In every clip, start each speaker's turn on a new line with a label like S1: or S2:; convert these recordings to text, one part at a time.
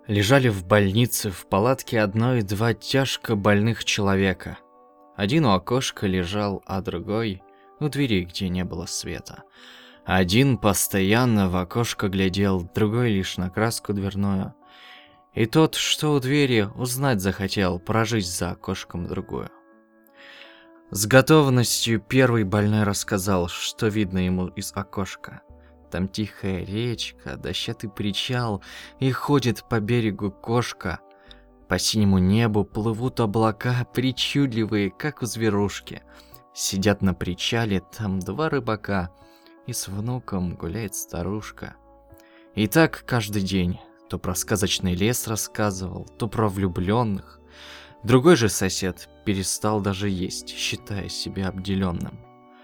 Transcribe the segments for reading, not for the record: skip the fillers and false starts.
S1: Лежали в больнице в палатке одной два тяжко больных человека. Один у окошка лежал, а другой у двери, где не было света. Один постоянно в окошко глядел, другой лишь на краску дверную. И тот, что у двери, узнать захотел, прожить за окошком другую. С готовностью первый больной рассказал, что видно ему из окошка. Там тихая речка, дощатый причал, и ходит по берегу кошка. По синему небу плывут облака, причудливые, как у зверушки. Сидят на причале там два рыбака, и с внуком гуляет старушка. И так каждый день. То про сказочный лес рассказывал, то про влюбленных. Другой же сосед перестал даже есть, считая себя обделенным.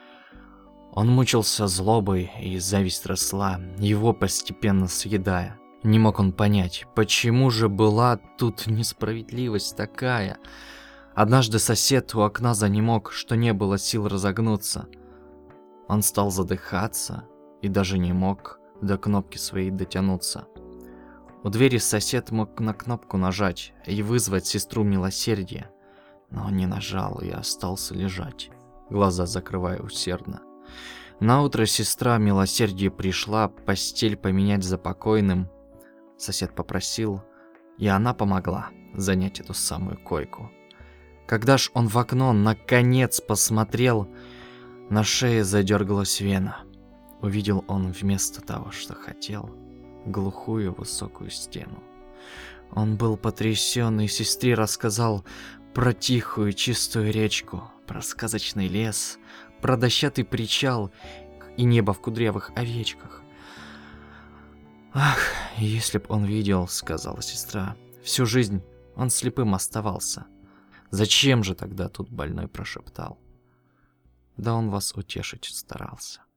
S1: Он мучился злобой, и зависть росла, его постепенно съедая. Не мог он понять, почему же была тут несправедливость такая. Однажды сосед у окна занемог, что не было сил разогнуться. Он стал задыхаться и даже не мог до кнопки своей дотянуться. У двери сосед мог на кнопку нажать и вызвать сестру милосердия, но он не нажал и остался лежать, глаза закрывая усердно. Наутро сестра милосердия пришла постель поменять за покойным. Сосед попросил, и она помогла занять эту самую койку. Когда ж он в окно наконец посмотрел, на шее задергалась вена. Увидел он вместо того, что хотел, глухую высокую стену. Он был потрясен и сестре рассказал про тихую чистую речку, про сказочный лес, про дощатый причал и небо в кудрявых овечках. «Ах, если б он видел, — сказала сестра, — всю жизнь он слепым оставался. Зачем же тогда тут больной прошептал? Да он вас утешить старался».